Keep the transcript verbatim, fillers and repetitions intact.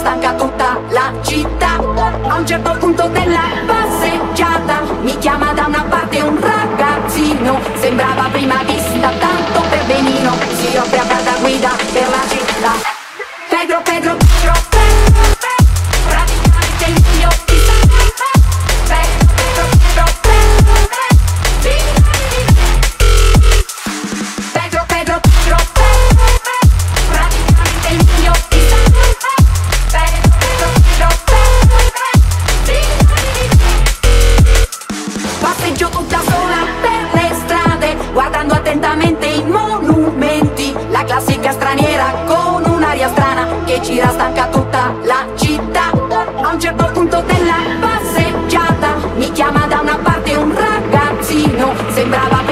stanca tutta la città. A un certo punto della passeggiata mi chiama da una parte un ragazzino, sembrava prima vista tanto per benino. Si offre a far da guida per la città. Pedro, Pedro, Pedro, Pedro, praticamente il mio disagio. Pedro, Pedro, Pedro, Pedro, Pedro, Pedro, Pedro, praticamente il mio disagio. Pedro, Pedro, Pedro, passeggio tutta sola per le strade, guardando attentamente i monumenti. La classica straniera con un'aria strana che gira stanca tutta la città. A un certo punto della passeggiata mi chiama da una parte un ragazzino, sembrava